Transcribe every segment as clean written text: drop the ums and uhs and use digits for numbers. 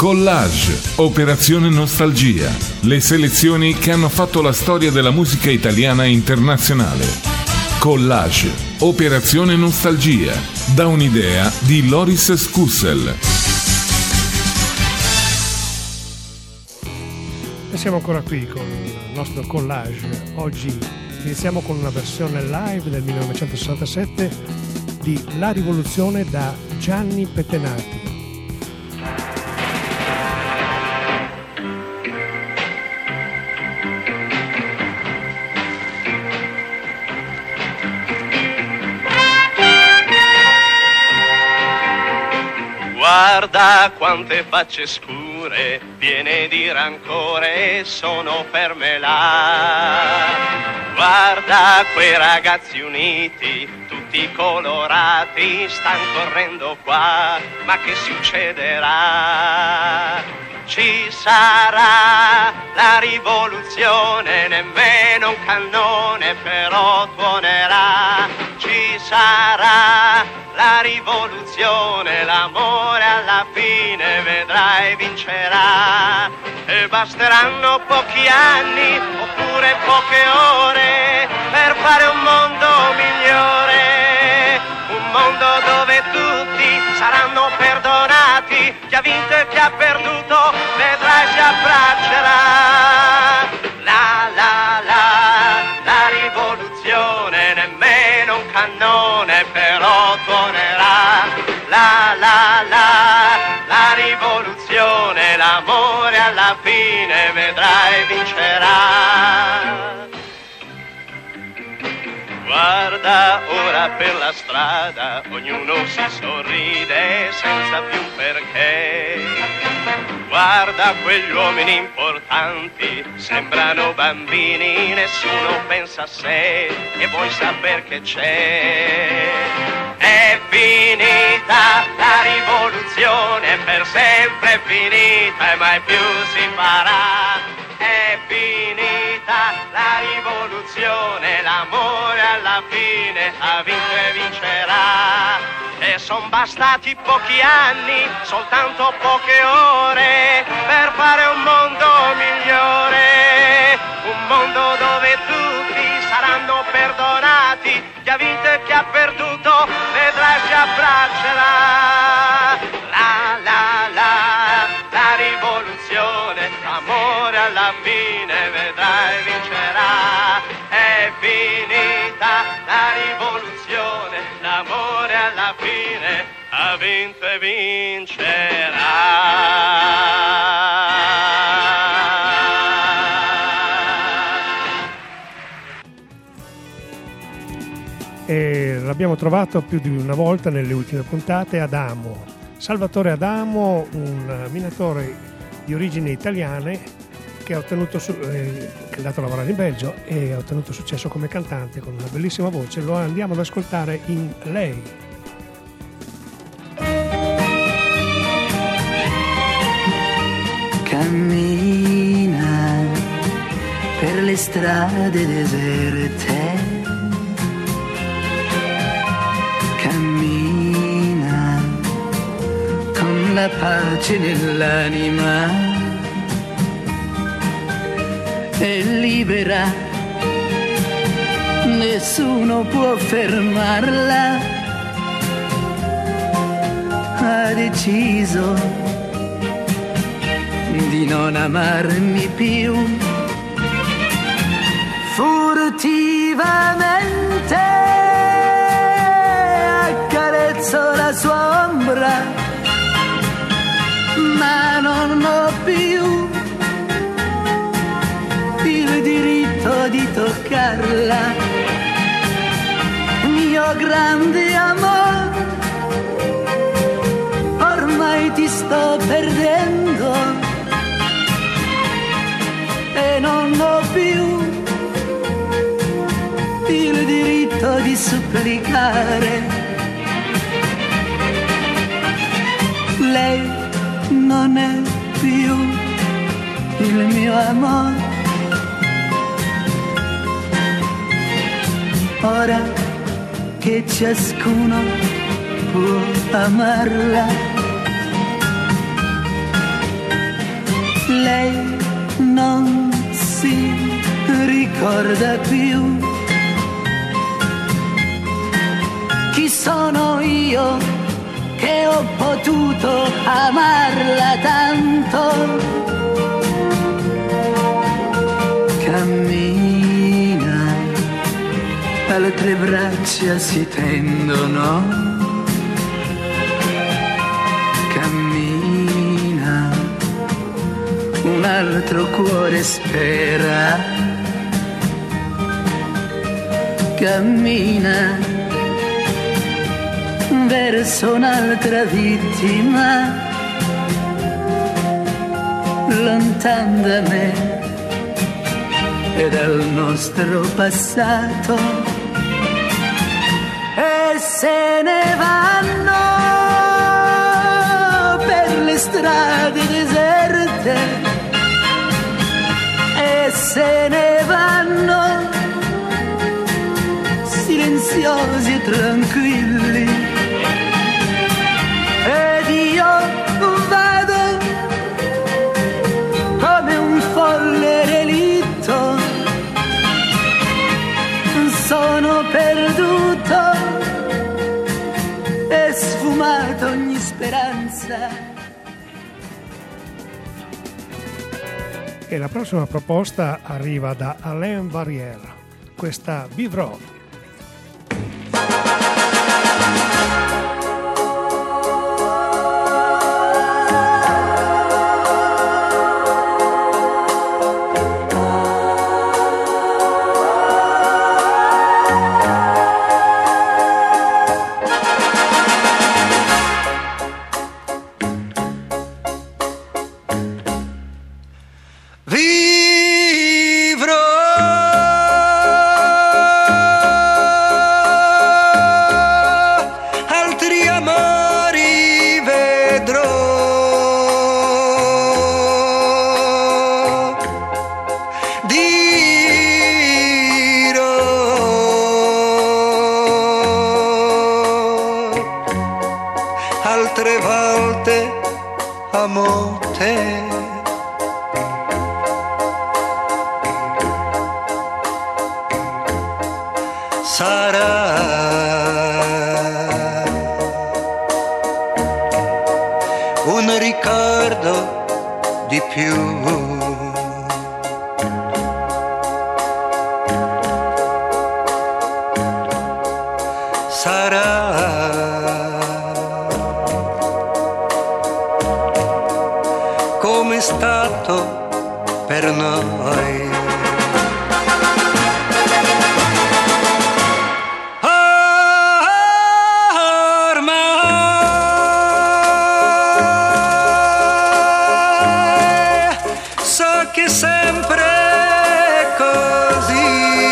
Collage, Operazione Nostalgia, le selezioni che hanno fatto la storia della musica italiana e internazionale. Collage, Operazione Nostalgia, da un'idea di Loris Scussel. E siamo ancora qui con il nostro collage. Oggi iniziamo con una versione live del 1967 di La Rivoluzione da Gianni Pettenati. Guarda quante facce scure, piene di rancore, sono ferme là. Guarda quei ragazzi uniti, tutti colorati, stan correndo qua, ma che succederà? Ci sarà la rivoluzione, nemmeno un cannone però tuonerà. Ci sarà la rivoluzione, l'amore alla fine vedrai vincerà. E basteranno pochi anni oppure poche ore per fare un mondo migliore, un mondo dove tutti saranno perdonati, chi ha vinto e chi ha perduto vedrai si abbraccerà. La la la, la rivoluzione, nemmeno un cannone però tuonerà. La la la, la rivoluzione, l'amore alla fine vedrai vincerà. Guarda ora per la strada, ognuno si sorride senza più un perché. Guarda quegli uomini importanti, sembrano bambini, nessuno pensa a sé e vuoi saper che c'è. È finita la rivoluzione, per sempre finita e mai più si farà. È finita la rivoluzione, l'amore alla fine ha vinto e vincerà. E son bastati pochi anni, soltanto poche ore, per fare un mondo migliore, un mondo dove tutti saranno perdonati, chi ha vinto e chi ha perduto vedrai si abbraccerà. La la la, la rivoluzione, l'amore alla fine vedrai vincerà. È finita la rivoluzione, l'amore alla fine ha vinto e vincerà. E l'abbiamo trovato più di una volta nelle ultime puntate. Adamo, Salvatore Adamo, un minatore di origini italiane che ha ottenuto che è andato a lavorare in Belgio e ha ottenuto successo come cantante con una bellissima voce. Lo andiamo ad ascoltare in Lei. Cammina per le strade deserte, cammina con la pace nell'anima, è libera, nessuno può fermarla, ha deciso di non amarmi più. Furtivamente accarezzo la sua ombra, ma non ho più il diritto di toccarla. Mio grande amore, ormai ti sto perdendo e non ho più il diritto di supplicare. Lei non è più il mio amore. Ora che ciascuno può amarla, ricorda più chi sono io che ho potuto amarla tanto. Cammina, altre braccia si tendono. Cammina, un altro cuore spera. Cammina verso un'altra vittima, lontan da me e dal nostro passato, e se ne vanno per le strade deserte, e se ne vanno silenziosi e tranquilli, ed io vado come un folle relitto, sono perduto e sfumato ogni speranza. E la prossima proposta arriva da Alain Barrière, questa Vivrò. Altre volte amo te, sarà un ricordo di più. Sarà come è stato per noi. Ormai so che sempre è così.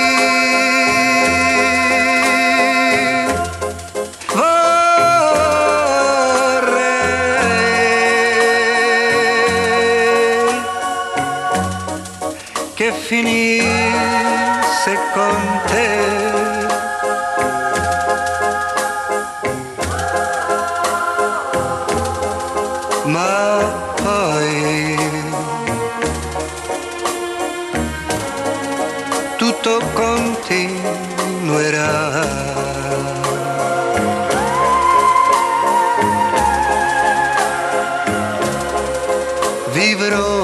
Che finisse con te, ma poi tutto continuerà. Vivrò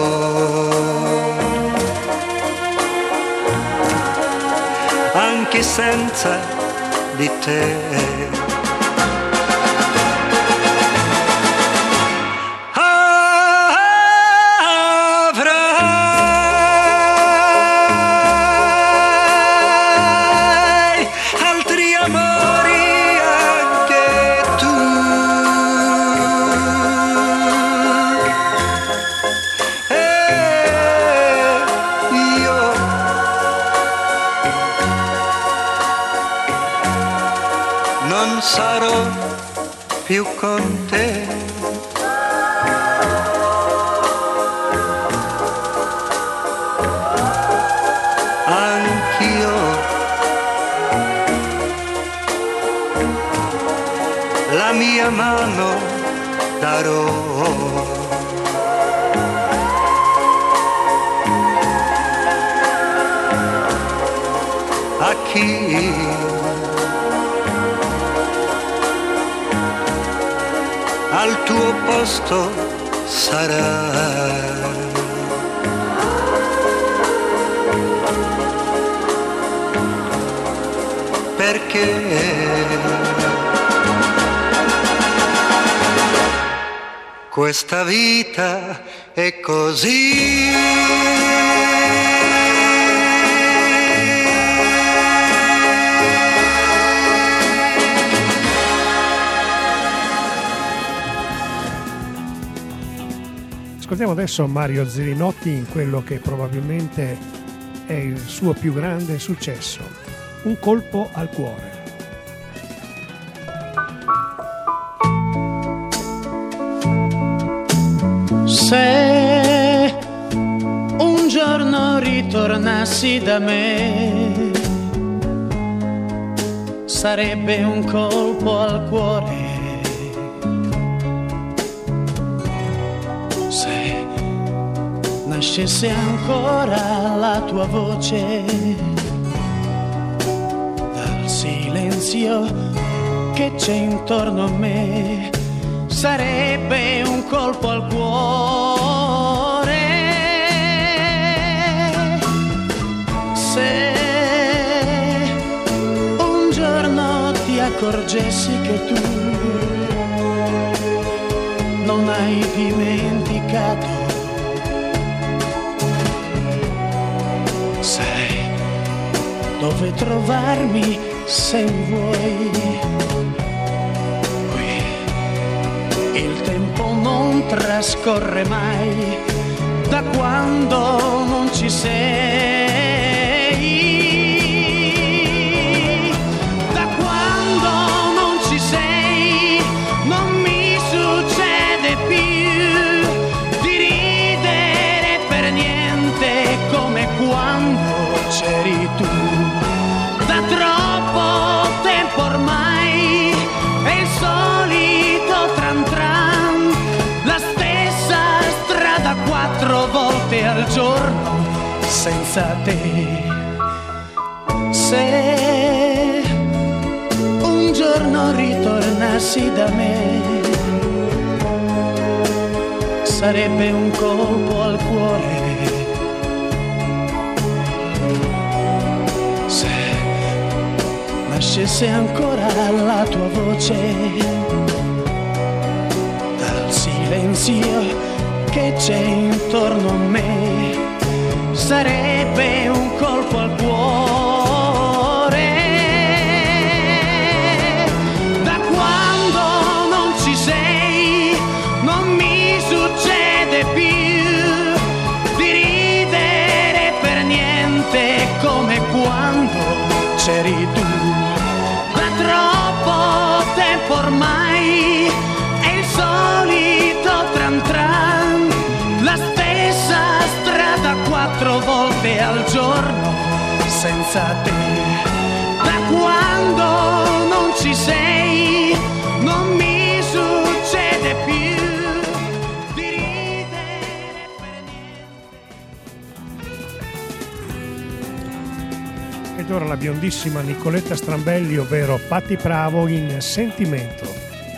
anche senza di te. Avrai altri amori anche tu, e io non sarò più con te. Anch'io la mia mano darò. chi al tuo posto sarà. Perché questa vita è così. Ascoltiamo adesso Mario Zerinotti in quello che probabilmente è il suo più grande successo, Un colpo al cuore. Se un giorno ritornassi da me, sarebbe un colpo al cuore. Se nascesse ancora la tua voce dal silenzio che c'è intorno a me, sarebbe un colpo al cuore. Se un giorno ti accorgessi che tu non hai dimenticato, sai dove trovarmi se vuoi. Il tempo non trascorre mai da quando non ci sei. Da quando non ci sei non mi succede più di ridere per niente come quando c'eri tu. Da troppo tempo ormai è il solito tran tran, la stessa strada 4 volte al giorno senza te. Se un giorno ritornassi da me, sarebbe un colpo al cuore. Se nascesse ancora la tua voce dal silenzio che c'è intorno a me, sarebbe un colpo al cuore. Da quando non ci sei non mi succede più di ridere per niente come quando c'eri tu. Da troppo tempo ormai è il solito tran tran, la stessa strada 4 volte al giorno senza te. Da quando non ci sei non mi succede più di ridere per niente. Ed ora la biondissima Nicoletta Strambelli, ovvero Patti Pravo in Sentimento.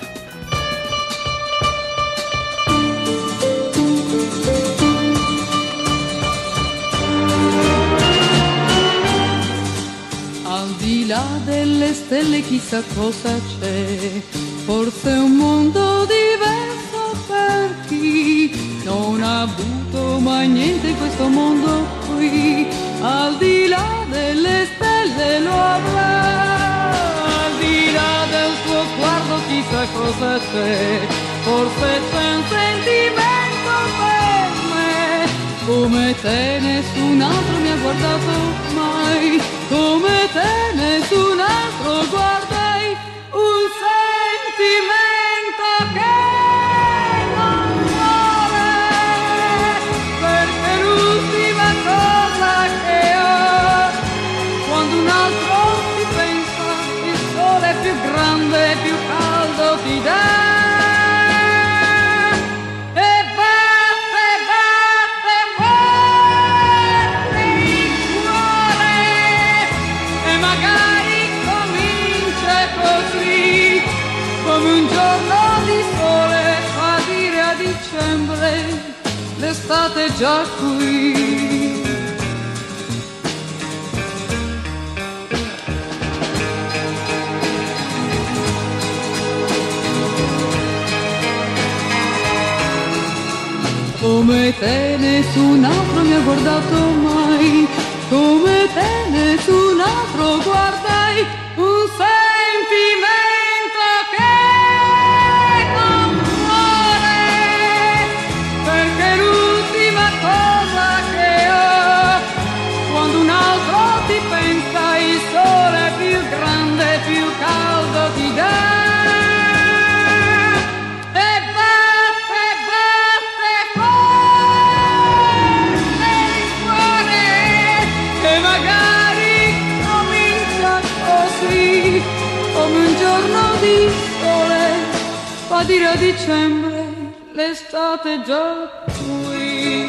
Al di là delle stelle chissà cosa c'è, forse un mondo diverso per chi non ha avuto mai niente in questo mondo qui. Al di là delle stelle lo avrà, al di là del suo sguardo chissà cosa c'è, forse c'è un sentimento per me, come te nessun altro mi ha guardato mai, come te nessun altro guardai, un sentimento che non muore, perché l'ultima cosa che ho, quando un altro ti pensa, il sole più grande e più caldo ti dà. Magari l'estate è già qui. Come te nessun altro mi ha guardato mai, come te nessun altro guardai, un sentimento che non muore, perché l'ultima cosa che ho, quando un altro ti pensa, il sole più grande, più caldo ti dà. Come un giorno di sole, fa dire a dicembre, l'estate è già qui.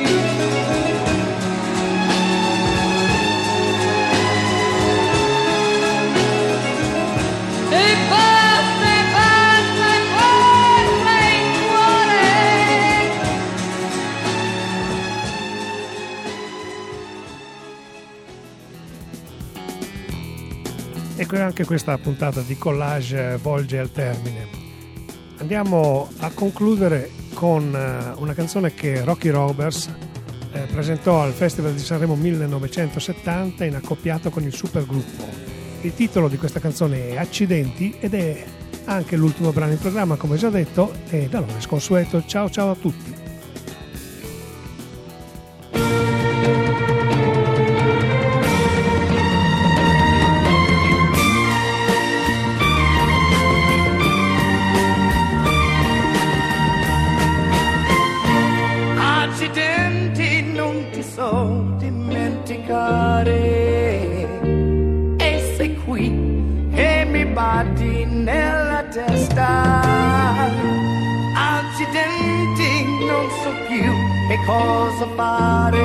E basta, forse il cuore. E anche questa puntata di Collage volge al termine. Andiamo a concludere con una canzone che Rocky Roberts presentò al Festival di Sanremo 1970 in accoppiato con il supergruppo. Il titolo di questa canzone è Accidenti ed è anche l'ultimo brano in programma, come già detto, e da allora è sconsueto. Ciao ciao a tutti. E sei qui e mi batti nella testa. Accidenti, non so più che cosa fare.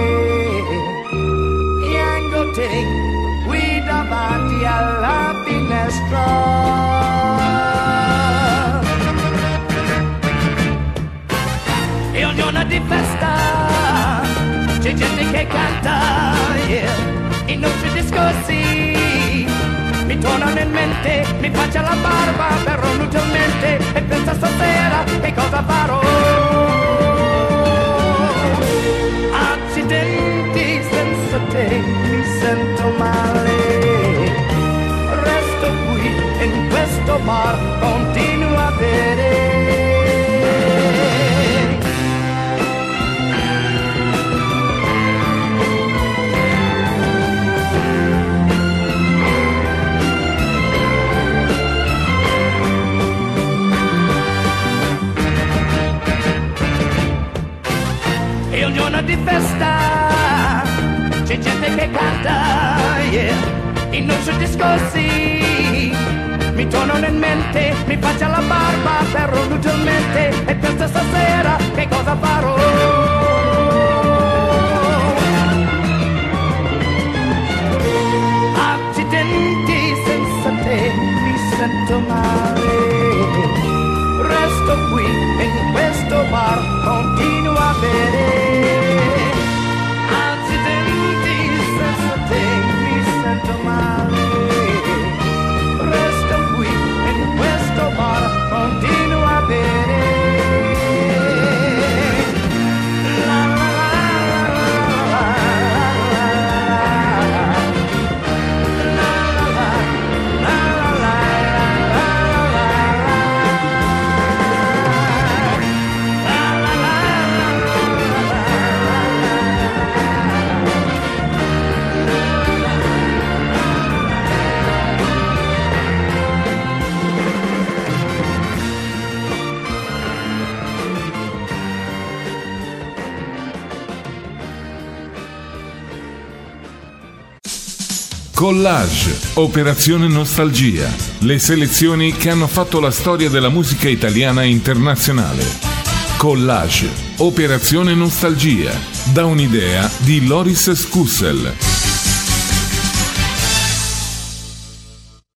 Piango te qui davanti alla finestra. E ogni giorno di festa c'è gente che canta, yeah. I nostri discorsi mi tornano in mente, mi faccia la barba però inutilmente e penso stasera che cosa farò. Accidenti, senza te mi sento male. Resto qui in questo bar, continuo a bere. E un giorno di festa c'è gente che canta, yeah. I nostri discorsi mi tornano in mente, mi faccia la barba però inutilmente e penso stasera che cosa farò. Accidenti, senza te mi sento male. Resto qui in questo bar, continuo a bere. Collage, Operazione Nostalgia, le selezioni che hanno fatto la storia della musica italiana e internazionale. Collage, Operazione Nostalgia, da un'idea di Loris Scussel.